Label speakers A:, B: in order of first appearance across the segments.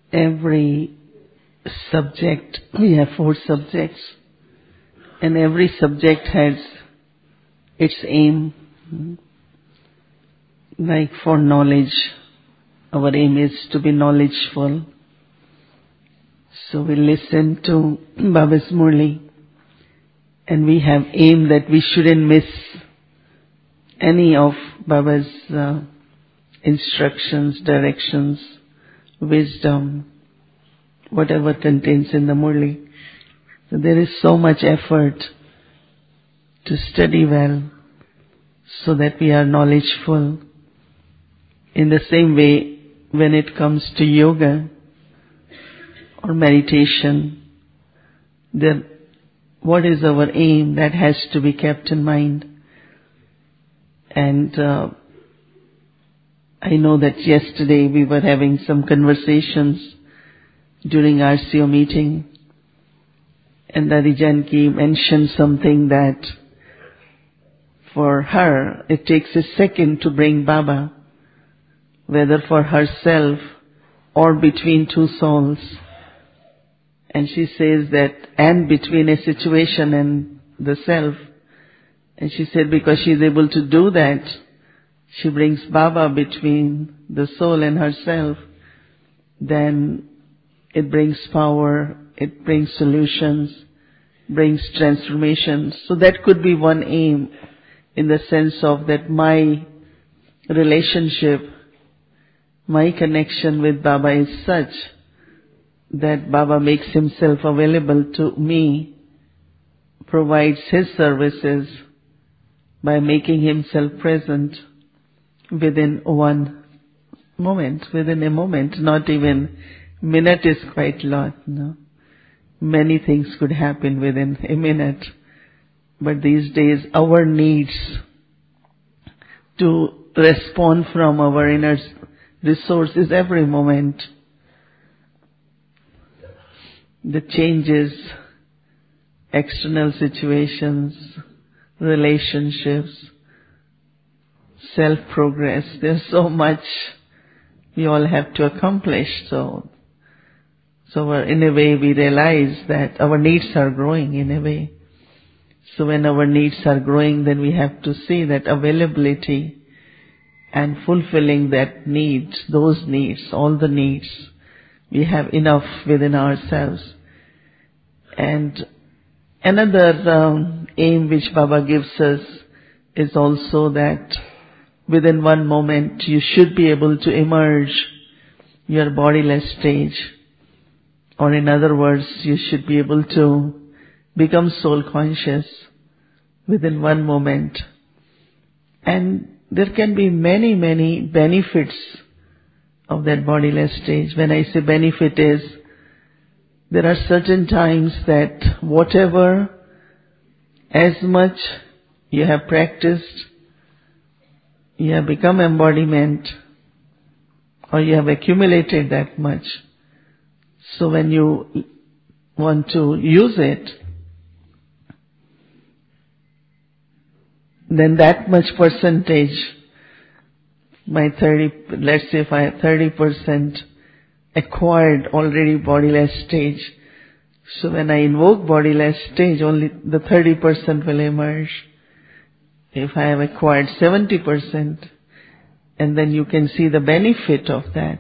A: every subject, we have 4 subjects, and every subject has its aim. Like for knowledge, our aim is to be knowledgeful. So we listen to Baba's Murli, and we have aim that we shouldn't miss any of Baba's instructions, directions, wisdom, whatever contains in the Murli. So there is so much effort to study well so that we are knowledgeful. In the same way, when it comes to yoga or meditation, what is our aim? That has to be kept in mind. And I know that yesterday we were having some conversations during RCO meeting, and Dadi Janki mentioned something that for her it takes a second to bring Baba, whether for herself or between 2 souls. And she says that, and between a situation and the self. And she said because she is able to do that, she brings Baba between the soul and herself, then it brings power, it brings solutions, brings transformations. So that could be one aim, in the sense of that my relationship, my connection with Baba is such that Baba makes himself available to me, provides his services by making himself present within one moment, within a moment. Not even minute is quite lot, no. Many things could happen within a minute. But these days our needs to respond from our inner resources every moment. The changes, external situations, relationships, self-progress. There's so much we all have to accomplish. So in a way we realize that our needs are growing in a way. So when our needs are growing, then we have to see that availability and fulfilling that needs, those needs, all the needs, we have enough within ourselves. And another aim which Baba gives us is also that within one moment you should be able to emerge your bodiless stage. Or in other words, you should be able to become soul conscious within one moment. And there can be many, many benefits of that bodiless stage. When I say benefit is, there are certain times that whatever, as much you have practiced, you have become embodiment, or you have accumulated that much. So when you want to use it, then that much percentage, let's say if I have 30% acquired already bodiless stage, so when I invoke bodiless stage, only the 30% will emerge. If I have acquired 70%, and then you can see the benefit of that.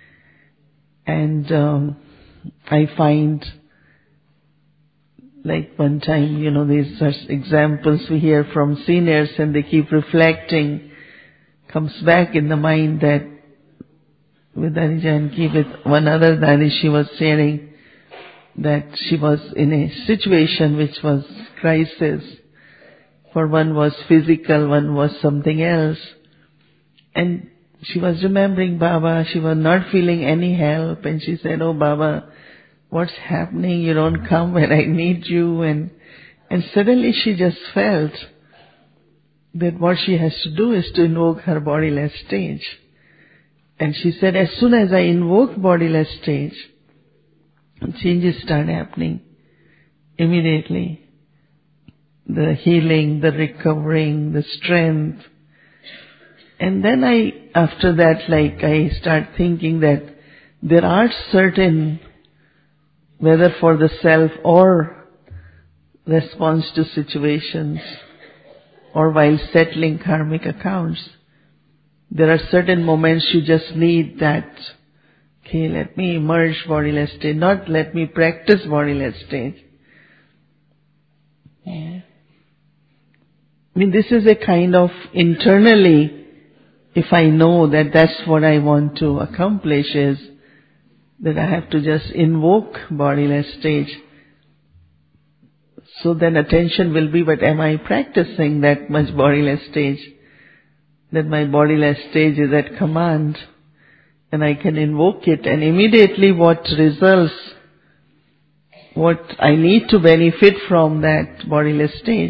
A: And I find, like one time, these are examples we hear from seniors, and they keep reflecting, comes back in the mind that with Dadi Janki, with one other Dadi, she was sharing that she was in a situation which was crisis. For one was physical, one was something else. And she was remembering Baba, she was not feeling any help, and she said, "Oh Baba, what's happening? You don't come when I need you." And suddenly she just felt that what she has to do is to invoke her bodiless stage. And she said, as soon as I invoke bodiless stage, changes start happening immediately. The healing, the recovering, the strength. And then after that, I start thinking that there are certain, whether for the self or response to situations or while settling karmic accounts, there are certain moments you just need that, okay, let me emerge bodiless state, not let me practice bodiless state. Yeah. I mean, this is a kind of internally, if I know that that's what I want to accomplish, is that I have to just invoke bodiless stage. So then attention will be, but am I practicing that much bodiless stage? That my bodiless stage is at command and I can invoke it, and immediately what results, what I need to benefit from that bodiless stage,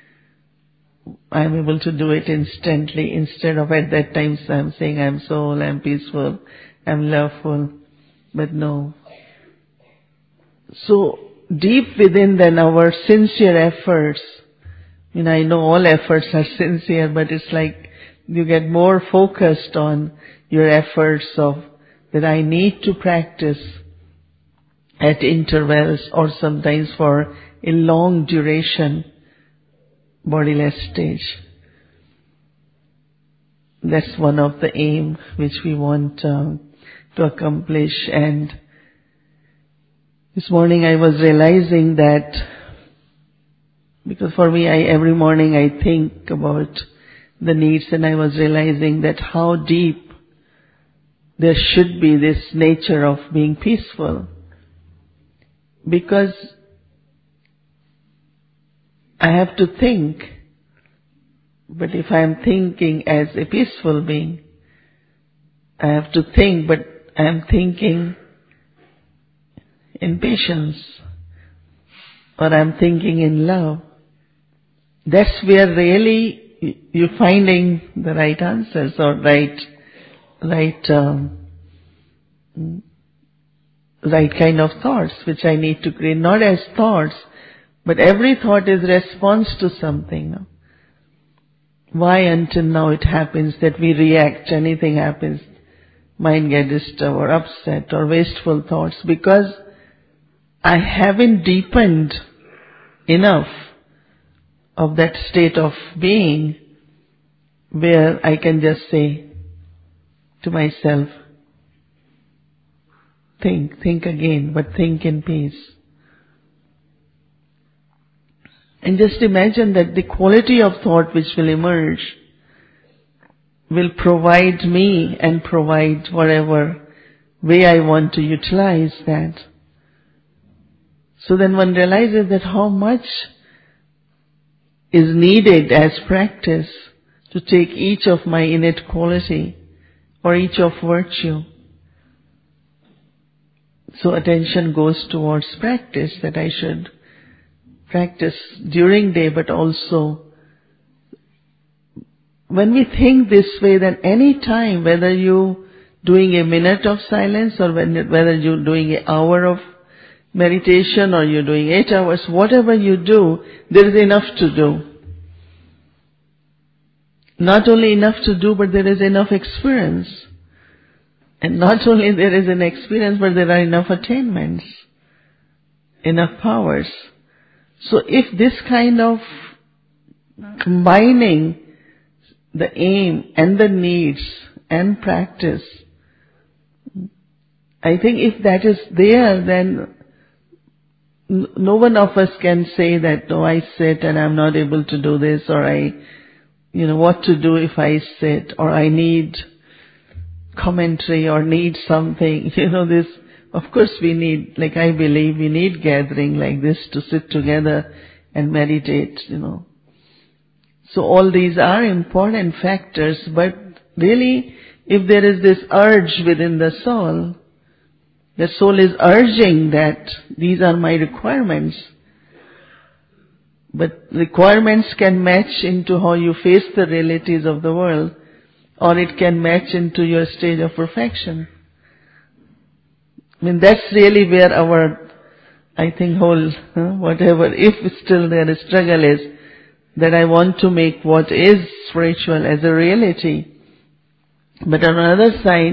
A: I am able to do it instantly, instead of at that time I'm saying I'm soul, I'm peaceful, I'm loveful. But no. So deep within then our sincere efforts, I know all efforts are sincere, but it's like you get more focused on your efforts of that I need to practice at intervals or sometimes for a long duration bodiless stage. That's one of the aim which we want to accomplish. And this morning I was realizing that, because for me every morning I think about the needs, and I was realizing that how deep there should be this nature of being peaceful. Because I have to think, but if I am thinking as a peaceful being, I have to think, but I am thinking in patience, or I am thinking in love. That's where really you're finding the right answers or right kind of thoughts which I need to create, not as thoughts, but every thought is response to something. Why until now it happens that we react, anything happens, mind gets disturbed or upset or wasteful thoughts? Because I haven't deepened enough of that state of being where I can just say to myself, think again, but think in peace. And just imagine that the quality of thought which will emerge will provide me and provide whatever way I want to utilize that. So then one realizes that how much is needed as practice to take each of my innate quality or each of virtue. So attention goes towards practice, that I should practice during day, but also when we think this way, then any time, whether you doing a minute of silence or whether you're doing an hour of meditation or you're doing 8 hours, whatever you do, there is enough to do. Not only enough to do, but there is enough experience. And not only there is an experience, but there are enough attainments, enough powers. So if this kind of combining the aim and the needs and practice, I think if that is there, then no one of us can say that, oh, I sit and I'm not able to do this, or what to do if I sit, or I need commentary or need something. This, of course we need, like I believe we need gathering like this to sit together and meditate, So all these are important factors, but really if there is this urge within the soul is urging that these are my requirements. But requirements can match into how you face the realities of the world, or it can match into your stage of perfection. I mean, that's really where our, I think, whole, whatever, if still there is struggle is, that I want to make what is spiritual as a reality. But on the other side,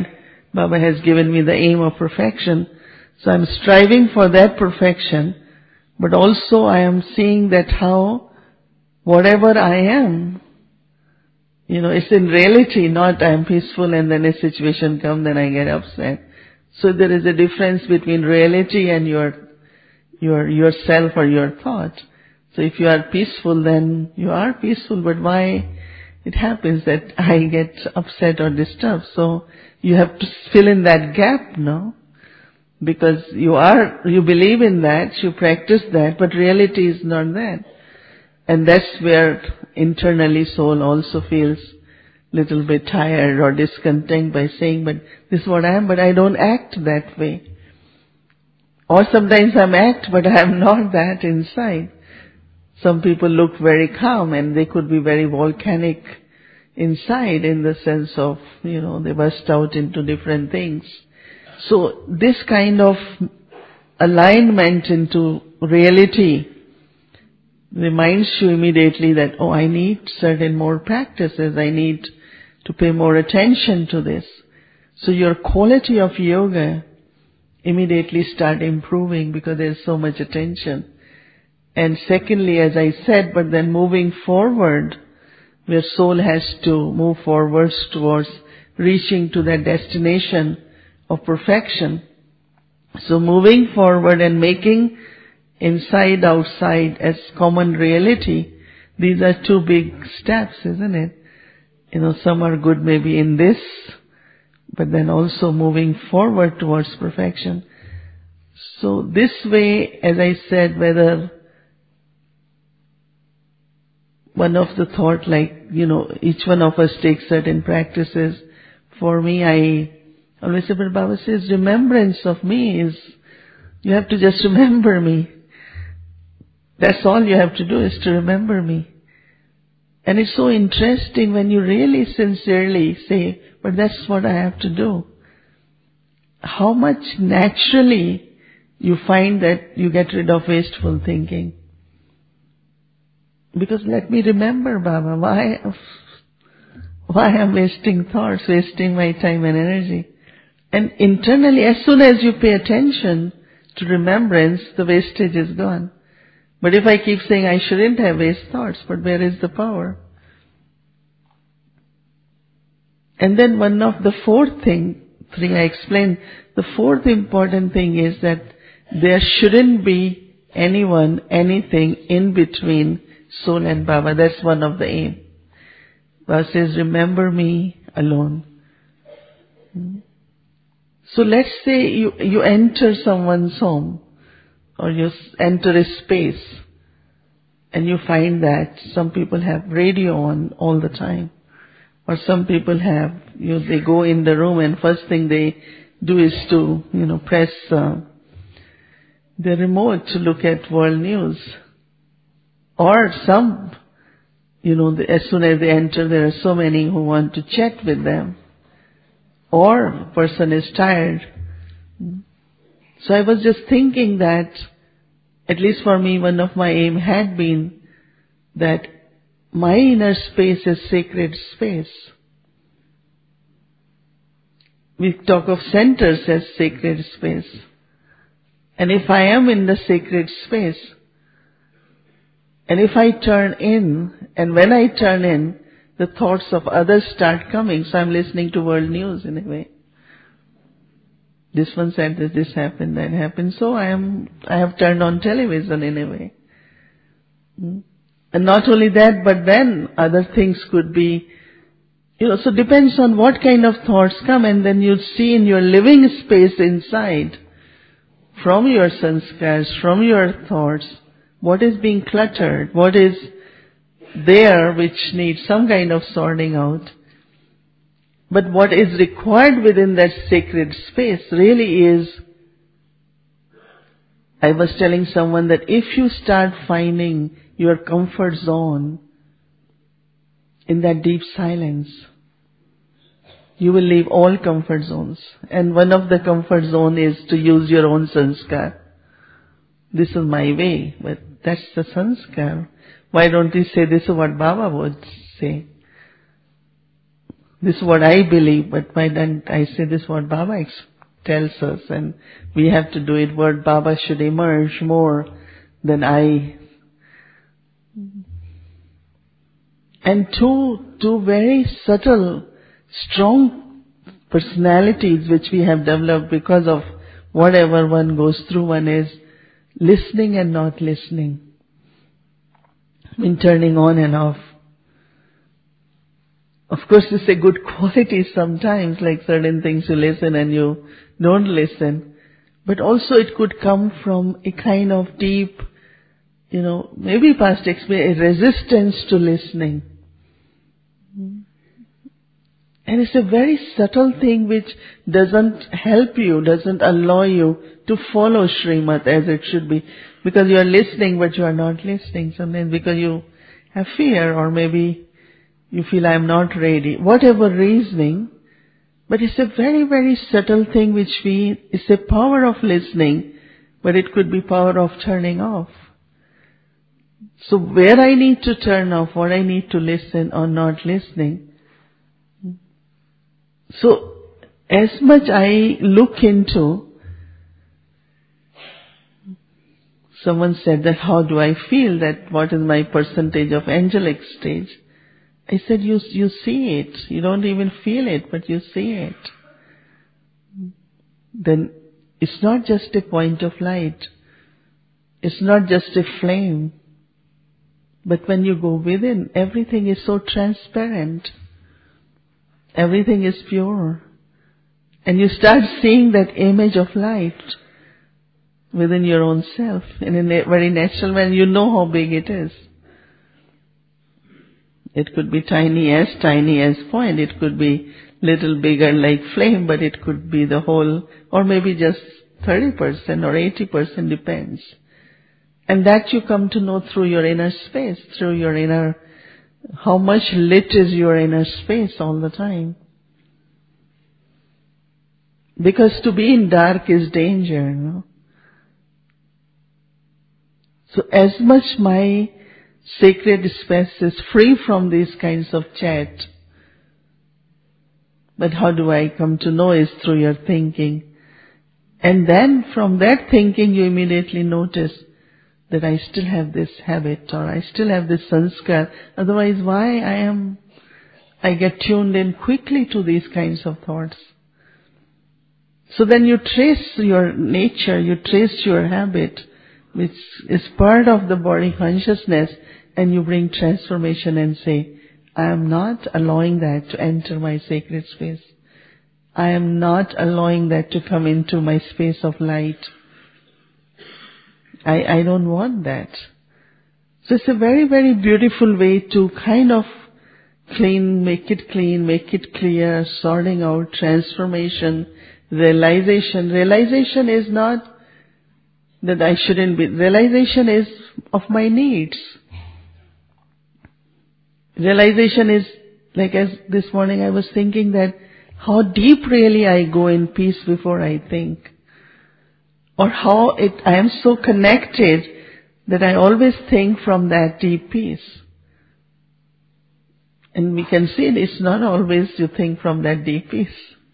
A: Baba has given me the aim of perfection. So I'm striving for that perfection, but also I am seeing that how whatever I am, it's in reality, not I am peaceful and then a situation comes, then I get upset. So there is a difference between reality and yourself or your thought. So if you are peaceful, then you are peaceful, but why it happens that I get upset or disturbed? So you have to fill in that gap, no? Because you believe in that, you practice that, but reality is not that. And that's where internally soul also feels little bit tired or discontent by saying, but this is what I am, but I don't act that way. Or sometimes I'm act, but I am not that inside. Some people look very calm and they could be very volcanic inside in the sense of, they burst out into different things. So this kind of alignment into reality reminds you immediately that, I need certain more practices. I need to pay more attention to this. So your quality of yoga immediately start improving because there's so much attention. And secondly, as I said, but then moving forward, where soul has to move forwards towards reaching to that destination of perfection. So moving forward and making inside, outside as common reality, these are two big steps, isn't it? Some are good maybe in this, but then also moving forward towards perfection. So this way, as I said, whether one of the thought each one of us takes certain practices. For me, I always say, but Baba says, remembrance of me is, you have to just remember me. That's all you have to do is to remember me. And it's so interesting when you really sincerely say, but that's what I have to do. How much naturally you find that you get rid of wasteful thinking. Because let me remember, Baba, why I'm wasting thoughts, wasting my time and energy. And internally, as soon as you pay attention to remembrance, the wastage is gone. But if I keep saying I shouldn't have waste thoughts, but where is the power? And then one of the three I explained, the fourth important thing is that there shouldn't be anyone, anything in between soul and Baba. That's one of the aim. Baba says, remember me alone. So let's say you enter someone's home, or you enter a space, and you find that some people have radio on all the time. Or some people have, they go in the room and first thing they do is to, press the remote to look at world news. Or some, as soon as they enter, there are so many who want to chat with them. Or person is tired. So I was just thinking that, at least for me, one of my aim had been that my inner space is sacred space. We talk of centers as sacred space. And if I am in the sacred space, and if I turn in, and when I turn in, the thoughts of others start coming, so I'm listening to world news in a way. This one said this happened, that happened, so I have turned on television in a way. And not only that, but then other things could be, so it depends on what kind of thoughts come, and then you see in your living space inside, from your sanskars, from your thoughts, what is being cluttered, what is there which needs some kind of sorting out. But what is required within that sacred space really is, I was telling someone that if you start finding your comfort zone in that deep silence, you will leave all comfort zones. And one of the comfort zone is to use your own sanskar. This is my way, but that's the sanskar. Why don't we say this is what Baba would say? This is what I believe, but why don't I say this is what Baba tells us, and we have to do it. Word Baba should emerge more than I. And two very subtle, strong personalities which we have developed because of whatever one goes through. One is listening and not listening. In turning on and off. Of course, it's a good quality sometimes, like certain things you listen and you don't listen. But also it could come from a kind of deep, maybe past experience, a resistance to listening. And it's a very subtle thing which doesn't help you, doesn't allow you to follow Srimad as it should be. Because you are listening but you are not listening. Sometimes because you have fear, or maybe you feel I am not ready. Whatever reasoning, but it's a very, very subtle thing it's a power of listening, but it could be power of turning off. So where I need to turn off, what I need to listen or not listening. So as much I look into, someone said that how do I feel, that what is my percentage of angelic stage? I said you see it. You don't even feel it, but you see it. Then it's not just a point of light. It's not just a flame. But when you go within, everything is so transparent. Everything is pure. And you start seeing that image of light within your own self. In a very natural way, you know how big it is. It could be tiny as point. It could be little bigger like flame, but it could be the whole, or maybe just 30% or 80%, depends. And that you come to know through your inner space, through your inner, how much lit is your inner space all the time. Because to be in dark is danger, So as much my sacred space is free from these kinds of chat. But how do I come to know is through your thinking. And then from that thinking you immediately notice that I still have this habit, or I still have this sanskar. Otherwise why I get tuned in quickly to these kinds of thoughts. So then you trace your nature, you trace your habit, which is part of the body consciousness, and you bring transformation and say, I am not allowing that to enter my sacred space. I am not allowing that to come into my space of light. I don't want that. So it's a very, very beautiful way to kind of clean, make it clear, sorting out, transformation, realization. Realization is not that I shouldn't be. Realization is of my needs. Realization is, like as this morning I was thinking that how deep really I go in peace before I think. Or how I am so connected that I always think from that deep peace. And we can see it's not always you think from that deep peace.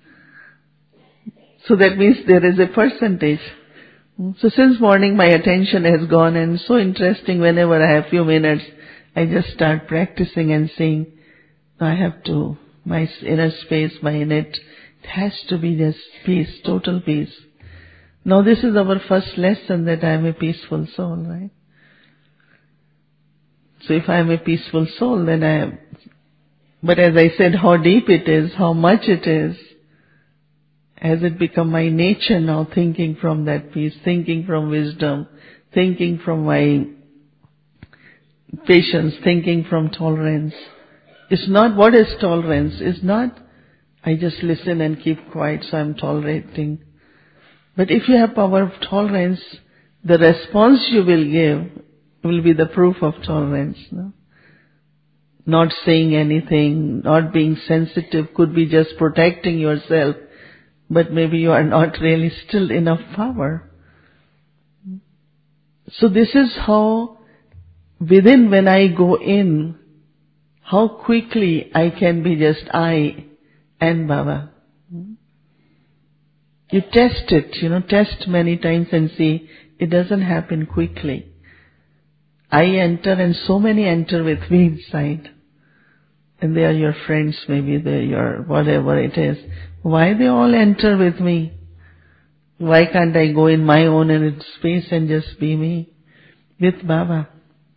A: So that means there is a percentage. So since morning my attention has gone, and so interesting, whenever I have few minutes, I just start practicing and saying, I have to, my inner space, my innate, it has to be just peace, total peace. Now this is our first lesson that I am a peaceful soul, right? So if I am a peaceful soul, then I am. But as I said, how deep it is, how much it is, has it become my nature now, thinking from that peace, thinking from wisdom, thinking from my patience, thinking from tolerance. It's not, what is tolerance? It's not, I just listen and keep quiet, so I'm tolerating. But if you have power of tolerance, the response you will give will be the proof of tolerance. No? Not saying anything, not being sensitive, could be just protecting yourself, but maybe you are not really still enough power. So this is how, within when I go in, how quickly I can be just I, and Baba. You test it, test many times and see it doesn't happen quickly. I enter and so many enter with me inside. And they are your friends, maybe they're your whatever it is. Why they all enter with me? Why can't I go in my own space and just be me with Baba?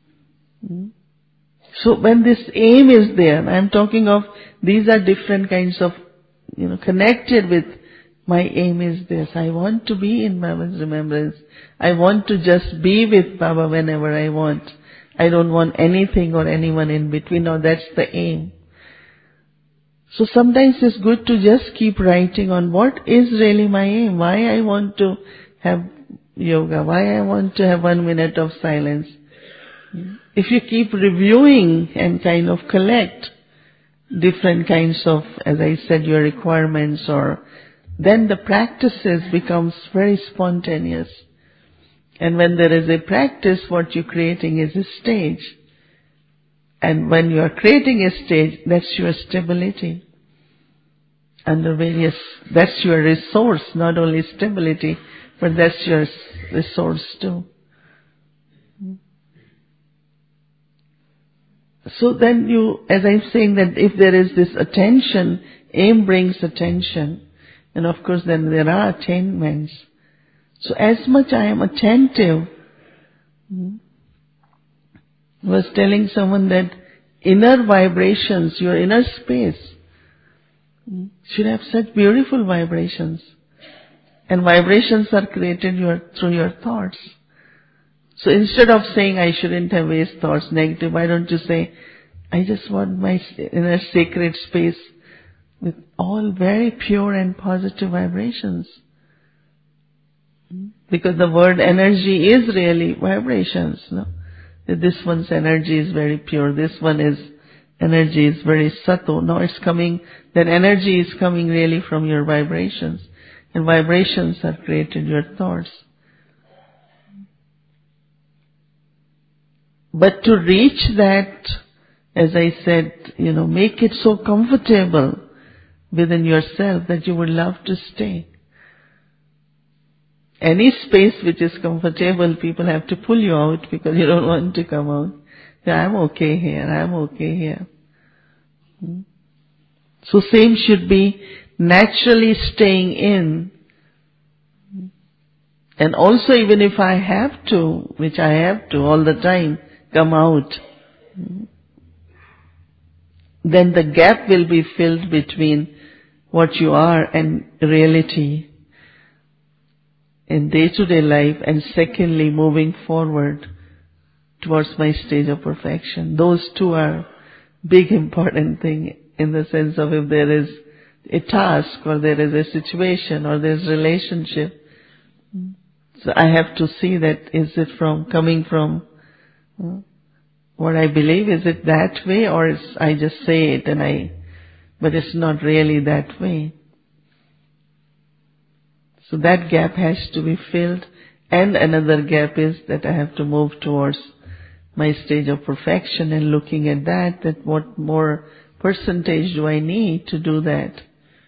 A: So when this aim is there, I'm talking of these are different kinds of, connected with my aim is this. I want to be in Baba's remembrance. I want to just be with Baba whenever I want. I don't want anything or anyone in between. No, that's the aim. So sometimes it's good to just keep writing on what is really my aim. Why I want to have yoga. Why I want to have 1 minute of silence. If you keep reviewing and kind of collect different kinds of, as I said, your requirements, or then the practices becomes very spontaneous. And when there is a practice, what you're creating is a stage. And when you are creating a stage, that's your stability. Under various, that's your resource, not only stability, but that's your resource too. So then you, as I'm saying that if there is this attention, aim brings attention. And of course then there are attainments. So as much I am attentive, I was telling someone that inner vibrations, your inner space, should have such beautiful vibrations. And vibrations are created through your thoughts. So instead of saying I shouldn't have waste thoughts, negative, why don't you say, I just want my inner sacred space with all very pure and positive vibrations. Because the word energy is really vibrations, no? This one's energy is very pure, this one is energy is very subtle. No, it's coming, that energy is coming really from your vibrations. And vibrations are created your thoughts. But to reach that, as I said, make it so comfortable within yourself that you would love to stay. Any space which is comfortable, people have to pull you out because you don't want to come out. I'm okay here, I'm okay here. So same should be naturally staying in. And also even if I have to, which I have to all the time, come out, then the gap will be filled between what you are and reality in day-to-day life, and secondly, moving forward towards my stage of perfection. Those two are big important thing in the sense of if there is a task or there is a situation or there is relationship. So I have to see that is it coming from what I believe, is it that way, or is I just say it but it's not really that way. So that gap has to be filled, and another gap is that I have to move towards my stage of perfection and looking at that what more percentage do I need to do that.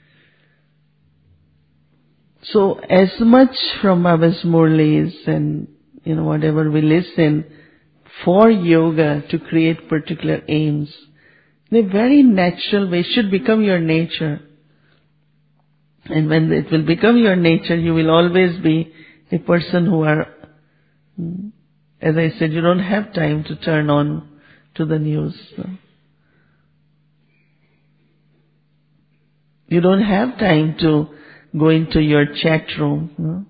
A: So as much from Baba's Murlis and whatever we listen for yoga to create particular aims, in a very natural way, should become your nature. And when it will become your nature, you will always be a person who are, as I said, you don't have time to turn on to the news. You don't have time to go into your chat room.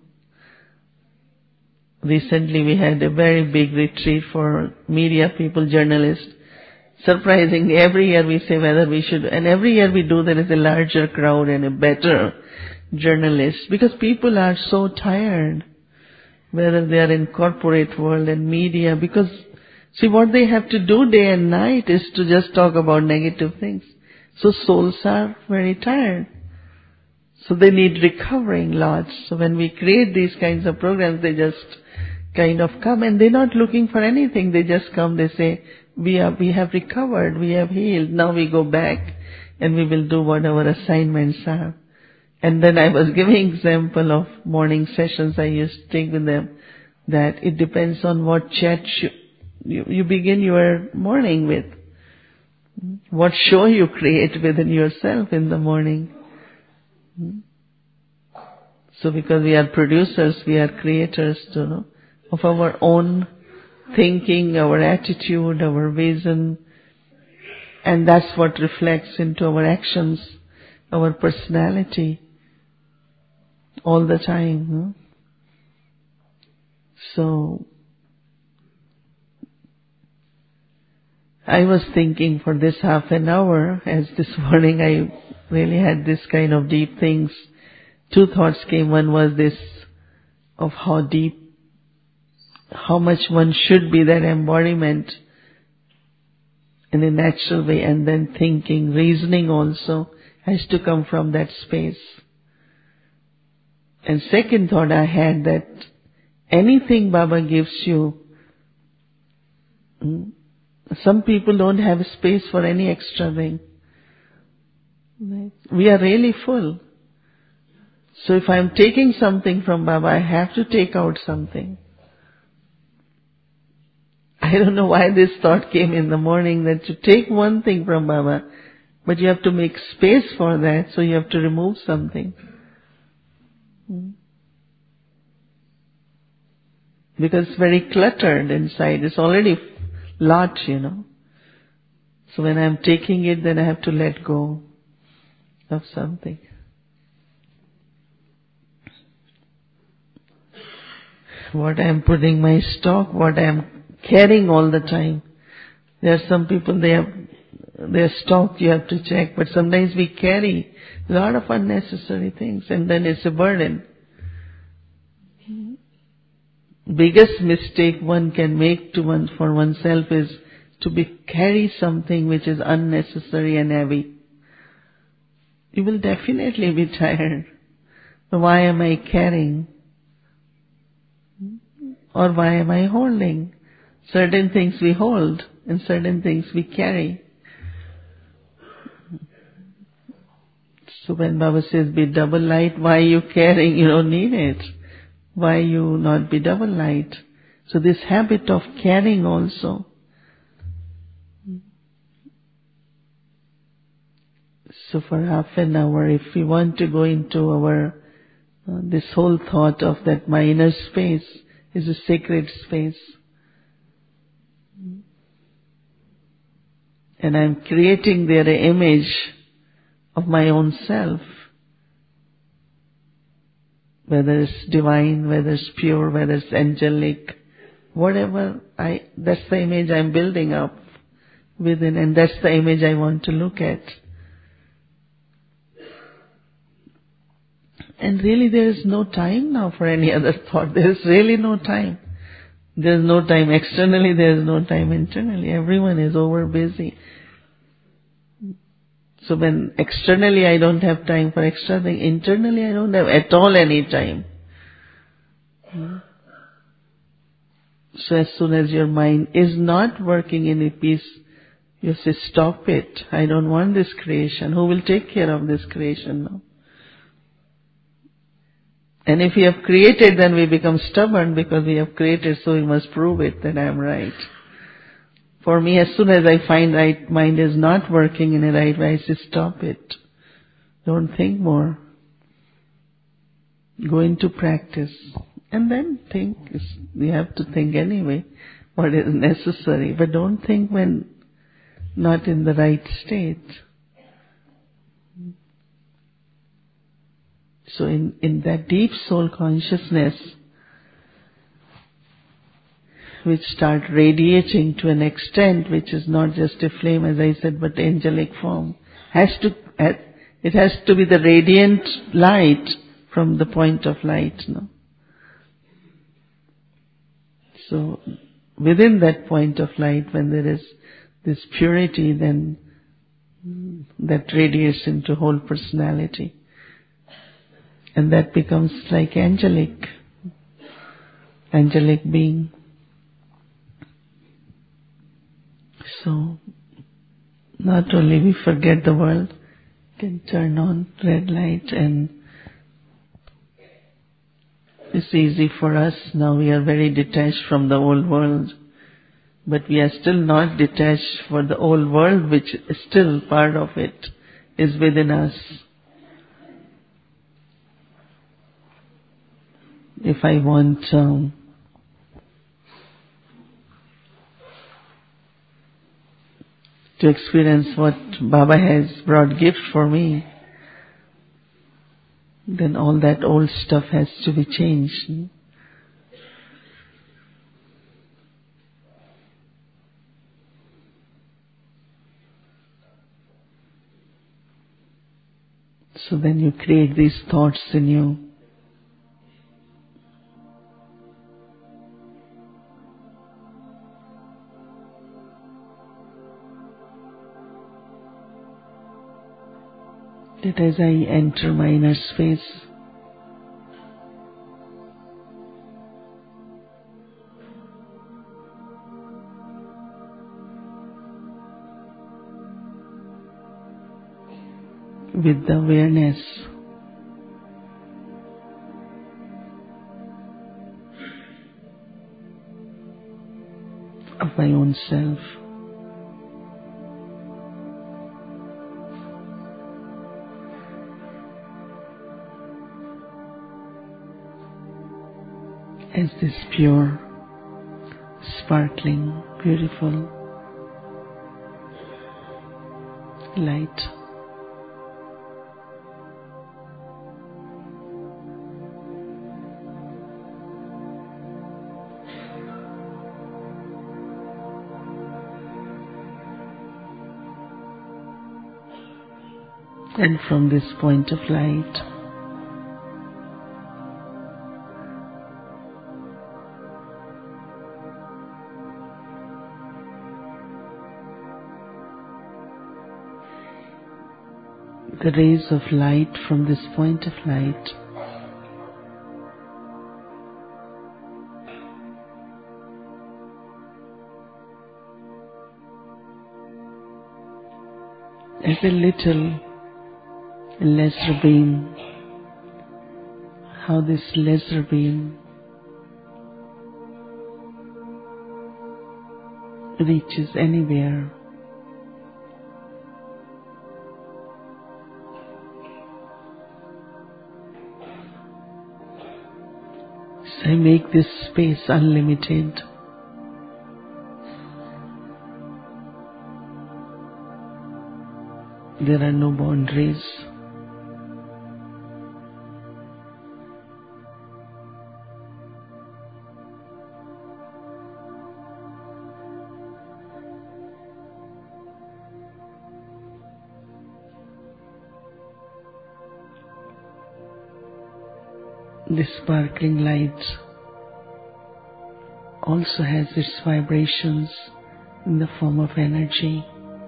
A: Recently we had a very big retreat for media people, journalists. Surprisingly, every year we say whether we should, and every year we do, there is a larger crowd and a better journalists, because people are so tired, whether they are in corporate world and media, because see what they have to do day and night is to just talk about negative things. So souls are very tired. So they need recovering lots. So when we create these kinds of programs, they just kind of come and they're not looking for anything. They just come, they say, we have recovered, we have healed, now we go back and we will do what our assignments are. And then I was giving example of morning sessions I used to take with them, that it depends on what chat you begin your morning with. What show you create within yourself in the morning. So because we are producers, we are creators, of our own thinking, our attitude, our vision, and that's what reflects into our actions, our personality, all the time. So, I was thinking for this half an hour, as this morning I really had this kind of deep things. Two thoughts came. One was this, of how deep, how much one should be that embodiment in a natural way, and then thinking, reasoning also has to come from that space. And second thought I had, that anything Baba gives you, some people don't have space for any extra thing. We are really full. So if I'm taking something from Baba, I have to take out something. I don't know why this thought came in the morning, that you take one thing from Baba, but you have to make space for that, so you have to remove something. Because it's very cluttered inside. It's already lot, So when I'm taking it, then I have to let go of something. What I am putting my stock, what I am carrying all the time. There are some people, their stock you have to check, but sometimes we carry a lot of unnecessary things, and then it's a burden. Biggest mistake one can make for oneself is to carry something which is unnecessary and heavy. You will definitely be tired. Why am I carrying? Or why am I holding? Certain things we hold and certain things we carry. So when Baba says be double light, why are you carrying? You don't need it. Why you not be double light? So this habit of carrying also. So for half an hour, if we want to go into our, this whole thought of that my inner space is a sacred space. And I'm creating there an image of my own self. Whether it's divine, whether it's pure, whether it's angelic, whatever, that's the image I'm building up within, and that's the image I want to look at. And really there is no time now for any other thought. There is really no time. There is no time externally, there is no time internally. Everyone is over busy. So when externally I don't have time for extra thing, internally I don't have at all any time. So as soon as your mind is not working in a peace, you say, stop it. I don't want this creation. Who will take care of this creation now? And if we have created, then we become stubborn because we have created, so we must prove it that I am right. For me, as soon as I find right mind is not working in a right way, I say, stop it. Don't think more. Go into practice. And then think. We have to think anyway what is necessary. But don't think when not in the right state. So in that deep soul consciousness, which start radiating to an extent which is not just a flame, as I said, but angelic form, it has to be the radiant light from the point of light. So within that point of light, when there is this purity, then that radiates into whole personality. And that becomes like angelic being. So, not only we forget the world, can turn on red light, and it's easy for us. Now we are very detached from the old world, but we are still not detached for the old world, which is still part of it, is within us. If I want to experience what Baba has brought gift for me, then all that old stuff has to be changed. So then you create these thoughts in you. That as I enter my inner space, with the awareness of my own self, as this pure, sparkling, beautiful light. And from this point of light, the rays of light from this point of light as a little laser beam, how this laser beam reaches anywhere. So I make this space unlimited. There are no boundaries. This sparkling light also has its vibrations in the form of energy.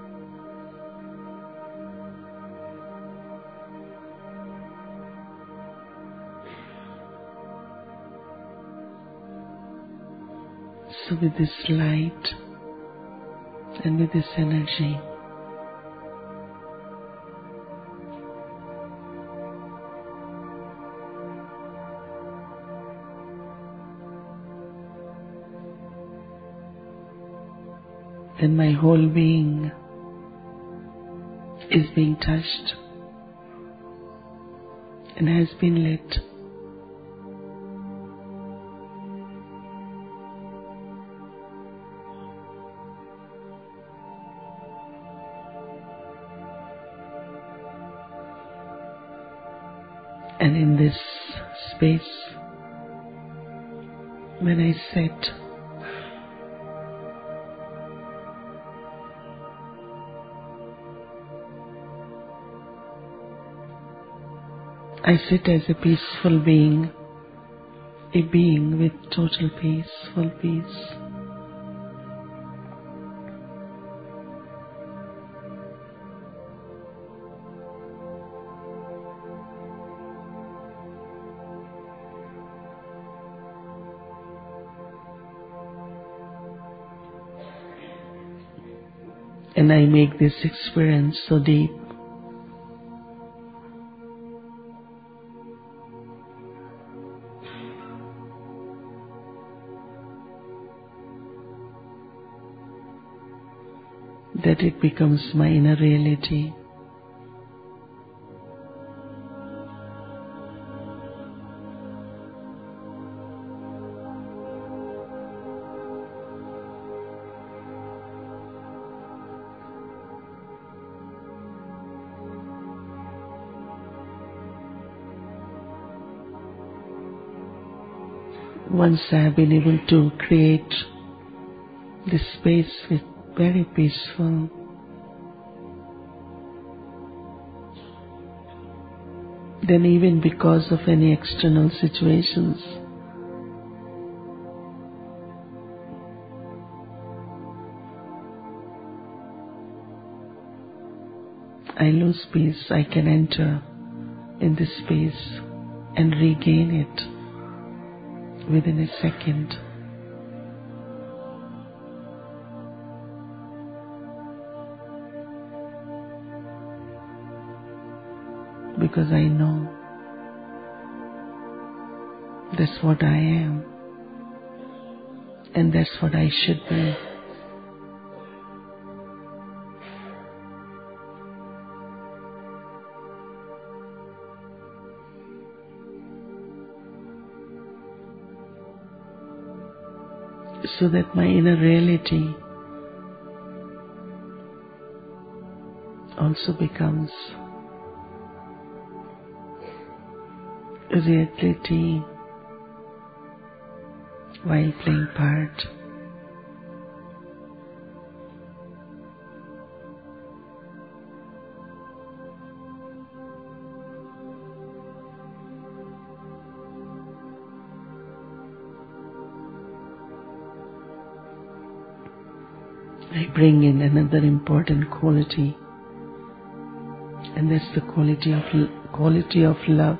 A: So with this light and with this energy, then my whole being is being touched and has been lit. And in this space, when I sit, I sit as a peaceful being, a being with total peace, full peace. And I make this experience so deep that it becomes my inner reality. Once I have been able to create this space with very peaceful, then even because of any external situations, I lose peace, I can enter in this space and regain it within a second. Because I know that's what I am and that's what I should be. So that my inner reality also becomes a reality while playing part. I bring in another important quality, and that's the quality of love.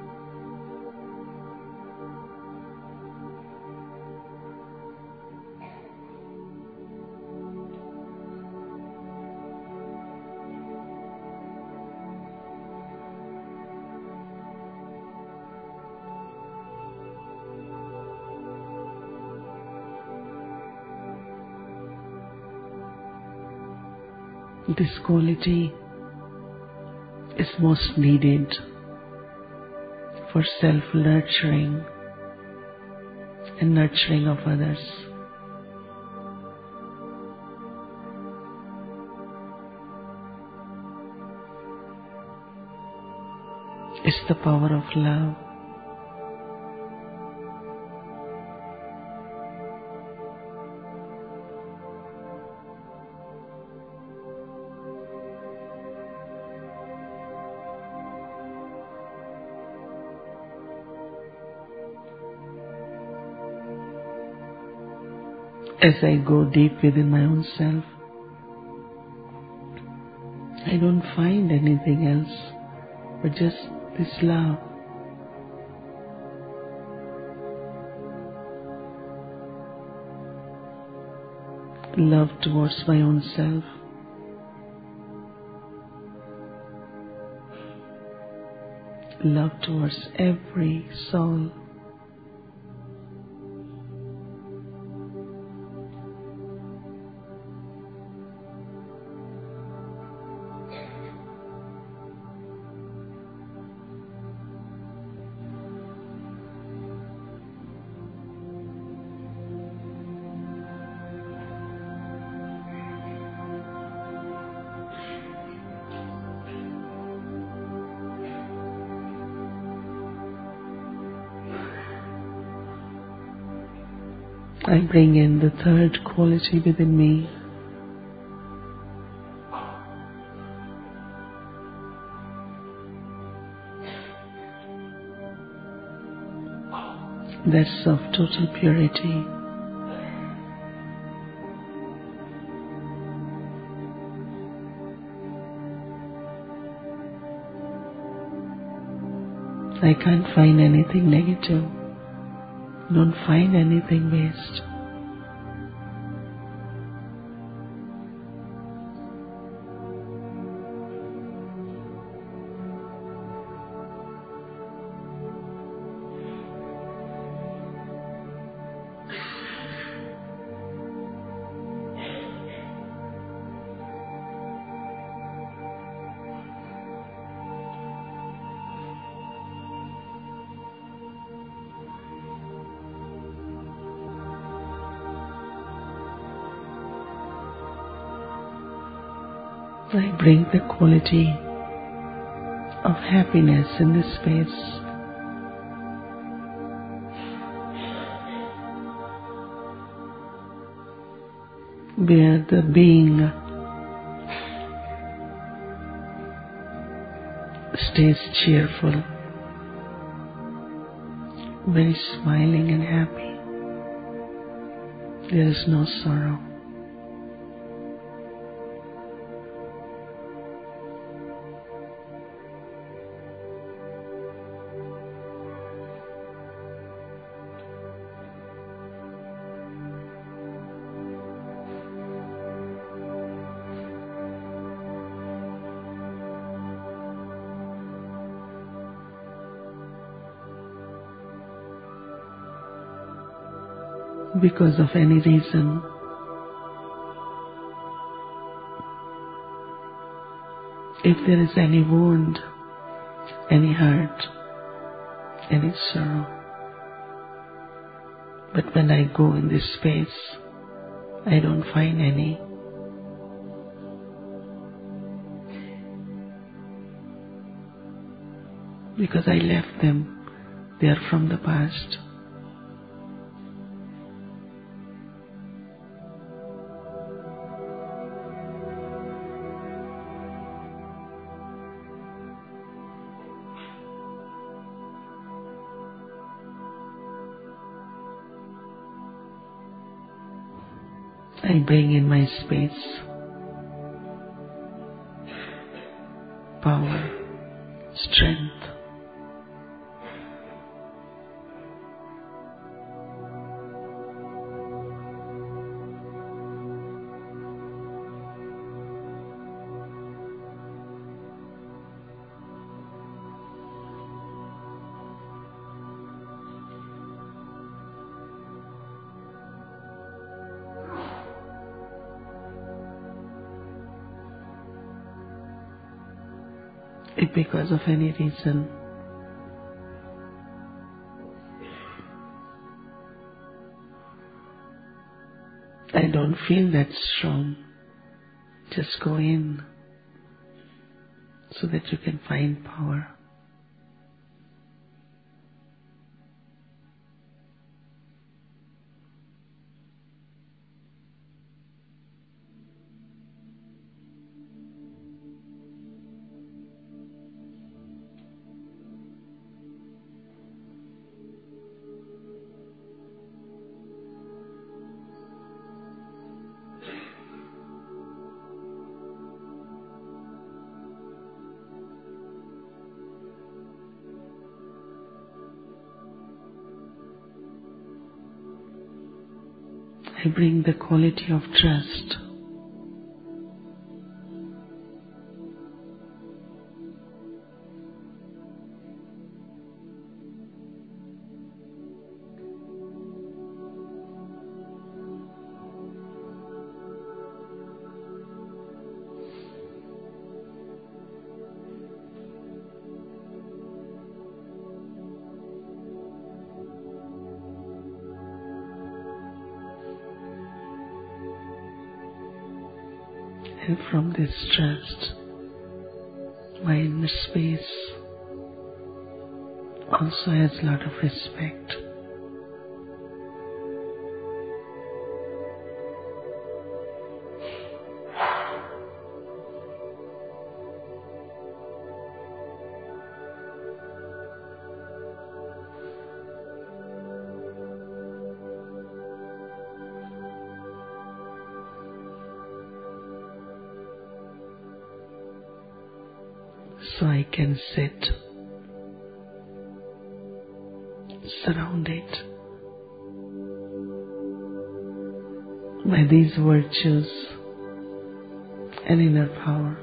A: This quality is most needed for self-nurturing and nurturing of others. It's the power of love. As I go deep within my own self, I don't find anything else but just this love. Love towards my own self. Love towards every soul. I bring in the third quality within me. That's of total purity. I can't find anything negative. Don't find anything waste. I bring the quality of happiness in this space. Where the being stays cheerful, very smiling and happy. There is no sorrow. Because of any reason, if there is any wound, any hurt, any sorrow, but when I go in this space, I don't find any. Because I left them, they are from the past. I bring in my space power, strength. If because of any reason I don't feel that strong, just go in so that you can find power. I bring the quality of trust. And from this trust, my inner space also has a lot of respect. So I can sit surrounded by these virtues and inner power.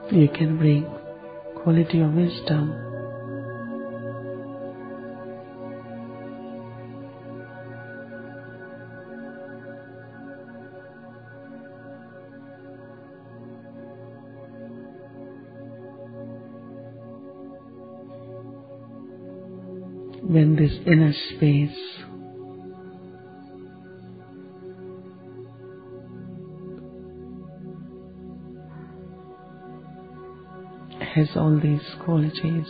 A: You can bring quality of wisdom. When this inner space has all these qualities,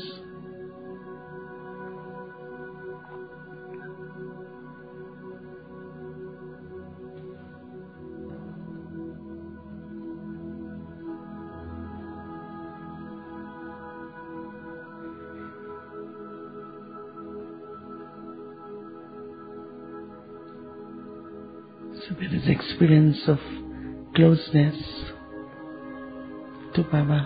A: so there is experience of closeness to Baba.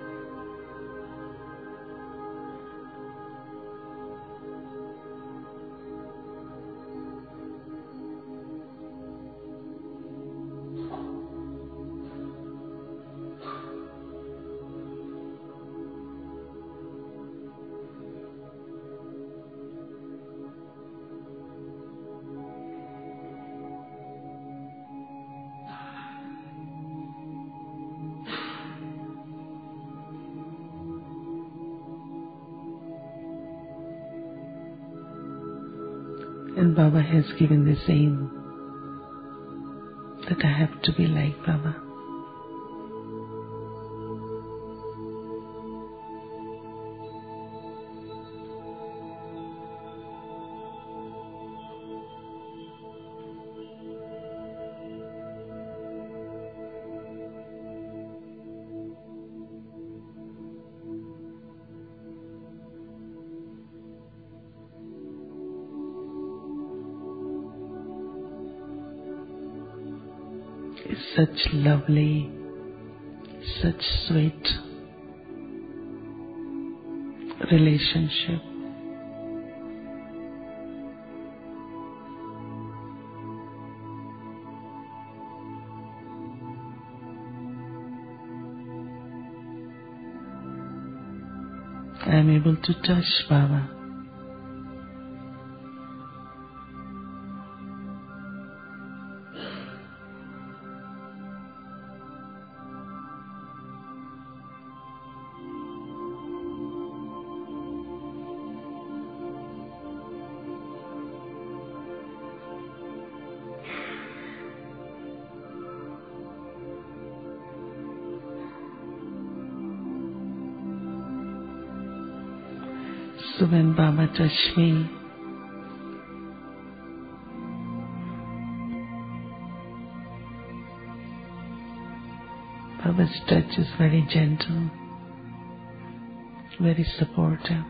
A: And Baba has given this aim that I have to be like Baba. It's such lovely, such sweet relationship. I am able to touch Baba. So when Baba touched me, Baba's touch is very gentle, very supportive.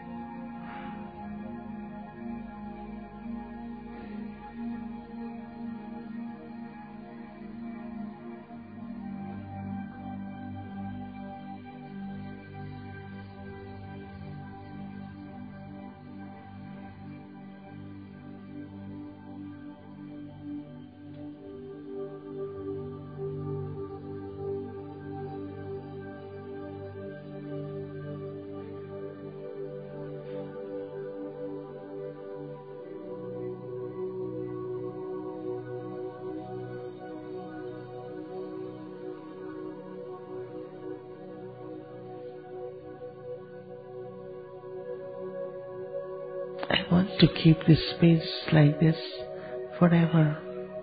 A: I want to keep this space like this forever.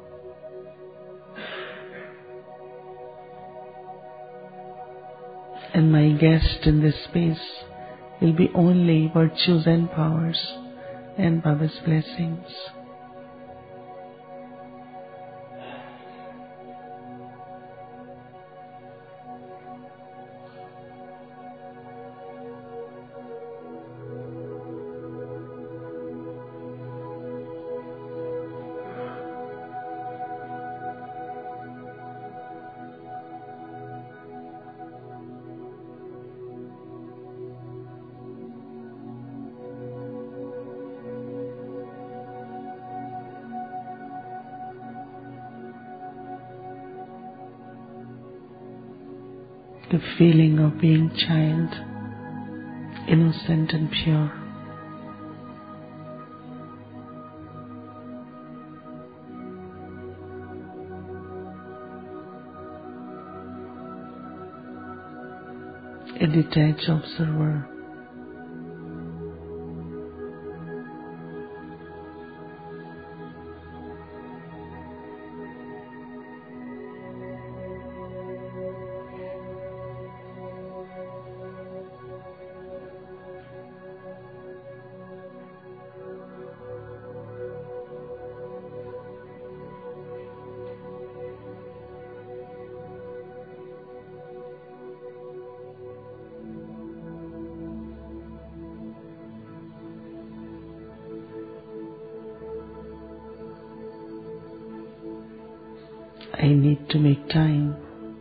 A: And my guest in this space will be only virtues and powers and Baba's blessings. the feeling of being child, innocent and pure. A detached observer. I need to make time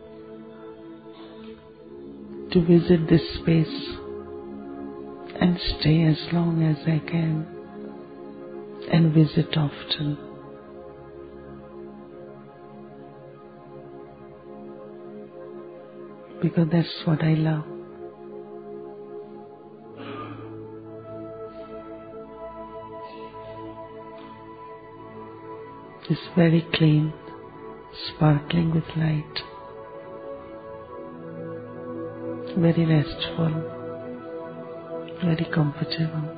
A: to visit this space and stay as long as I can and visit often. Because that's what I love. It's very clean, sparkling with light, very restful, very comfortable.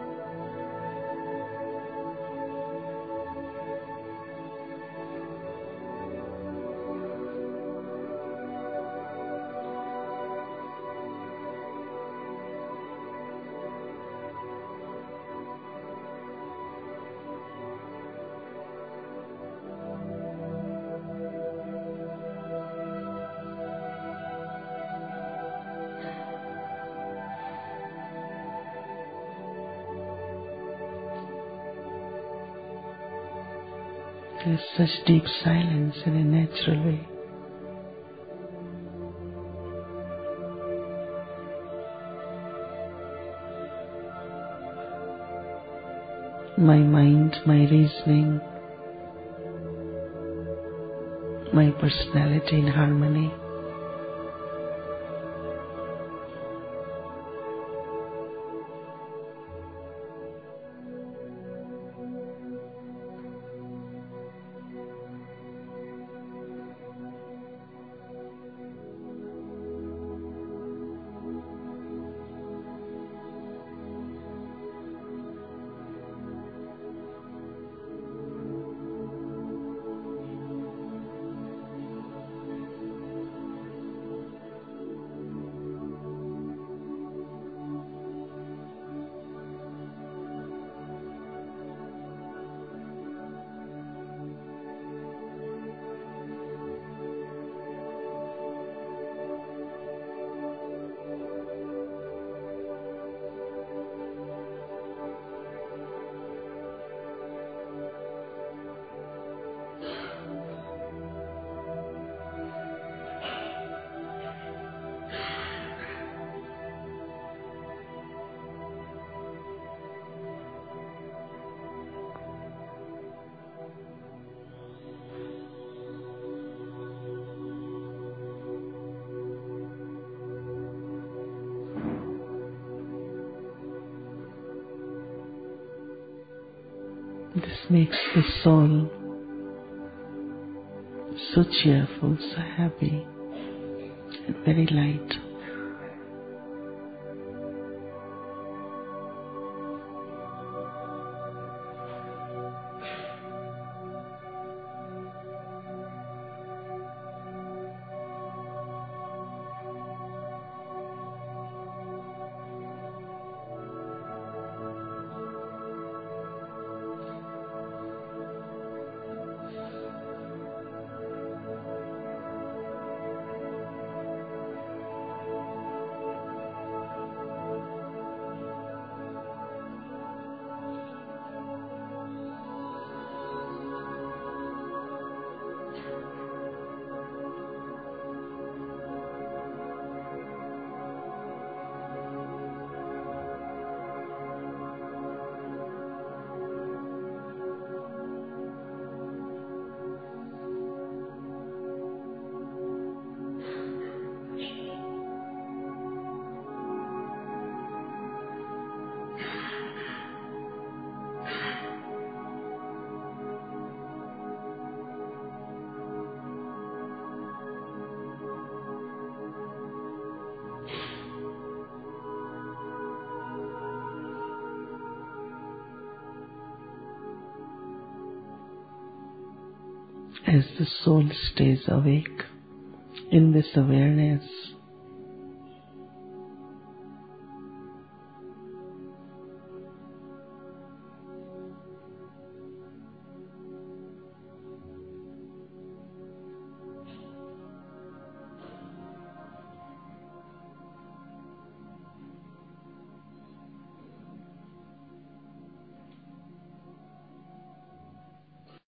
A: There is such deep silence in a natural way. My mind, my reasoning, my personality in harmony. This makes the soul so cheerful, so happy, and very light. as the soul stays awake in this awareness.